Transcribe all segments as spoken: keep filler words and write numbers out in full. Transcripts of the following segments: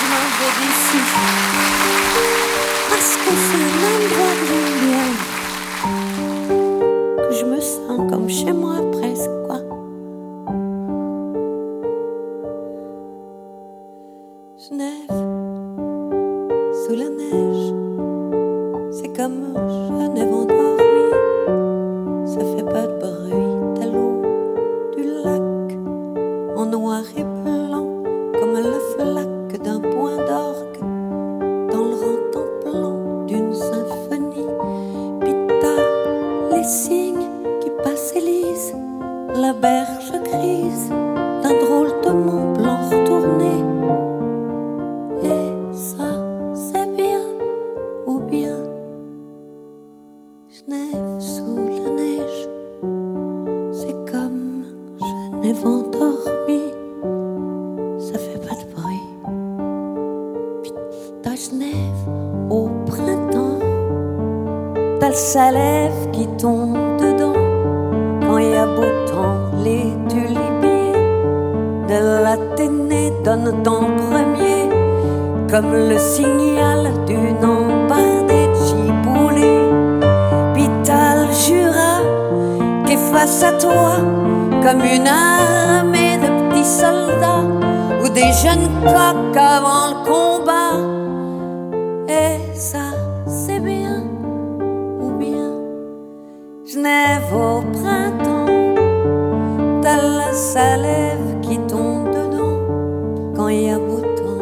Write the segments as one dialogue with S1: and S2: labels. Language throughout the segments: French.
S1: m'en vais d'ici. Parce que c'est un endroit que j'aime bien, que je me sens comme chez moi presque, quoi. Genève, sous la neige, c'est comme Genève endormie. Ça fait pas de bruit, t'as l'eau du lac en noir et blanc, comme la flaque d'un point d'orgue dans le rentant-plan d'une symphonie. Puis t'as les cygnes qui passent et lisent la berge grise d'un drôle de Mont Blanc retourné. Et ça, c'est bien, ou bien Genève sous la neige, c'est comme Genève endormie. Ça fait pas de bruit. Puis t'as Genève au printemps, t'as le Salève qui tombe dedans quand il y a beau temps. Les tulipiers de l'Athénée donnent en premier, comme le signal d'une embardée de giboulée. Puis t'as le Jura qui est face à toi, comme une armée de petits soldats ou des jeunes coqs avant le combat. Et ça, c'est bien, ou bien Genève au printemps, t'as la Salève qui tombe dedans quand il y a beau temps.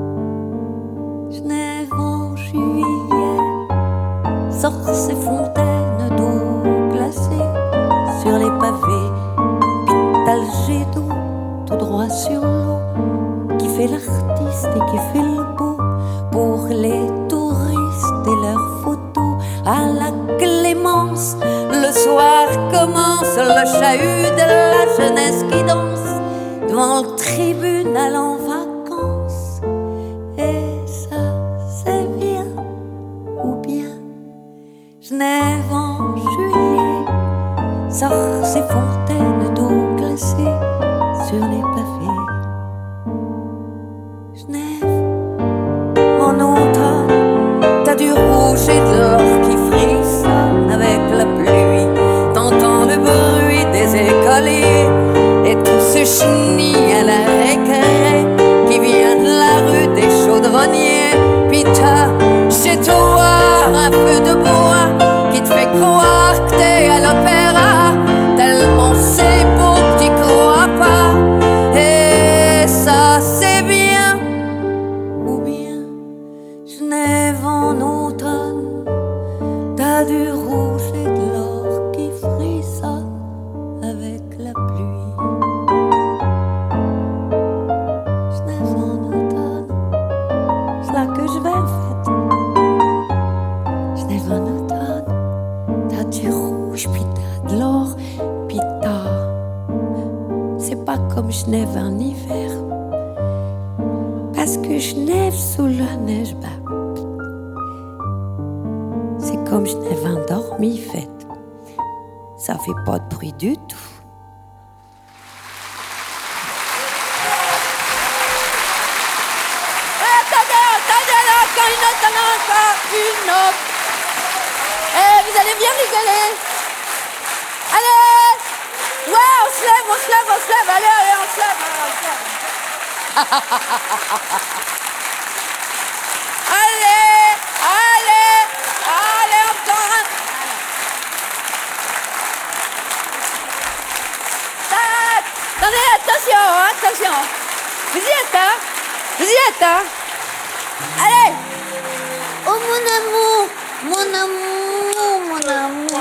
S1: Genève en juillet sort ses fontaines d'eau glacée sur les pavés. Puis t'as le jet d'eau tout droit sur l'eau qui fait l'artiste et qui fait le beau pour les touristes et leurs photos. À la Clémence, le soir commence le chahut de la jeunesse qui danse devant le tribunal en vacances. Et ça, c'est bien, ou bien Genève en juillet sort ses fontaines d'eau glacée sur les pavés. Genève en automne, t'as du rouge et de l'or qui frissonne avec la pluie. T'entends le bruit des écoliers et tous ces chenilles à la récré qui vient de la rue des Chaudronniers. Puis t'as chez toi un feu de bois qui te fait croire que t'es à l'opéra, tellement c'est beau que t'y crois pas. Et ça, c'est bien, ou bien Genève en automne, t'as du rouge et de l'or qui frissonne avec la pluie. Genève en automne, c'est là que je vais en fait. Genève en automne, t'as du rouge, puis t'as de l'or, puis t'as... C'est pas comme Genève en hiver, parce que Genève sous la neige, bah, c'est comme Genève endormie, fait. Ça fait pas de bruit du tout. Attendez, attendez là, quand une autre, encore une autre. Eh, vous allez bien rigoler. Allez. Ouais, on se lève, on se lève, on se lève. Allez, allez, on se lève, on se lève. Allez, allez, allez, encore un. Tac. Attendez, attention, attention. Vous y êtes, hein? Vous y êtes, hein? Allez. Oh, mon amour, mon amour.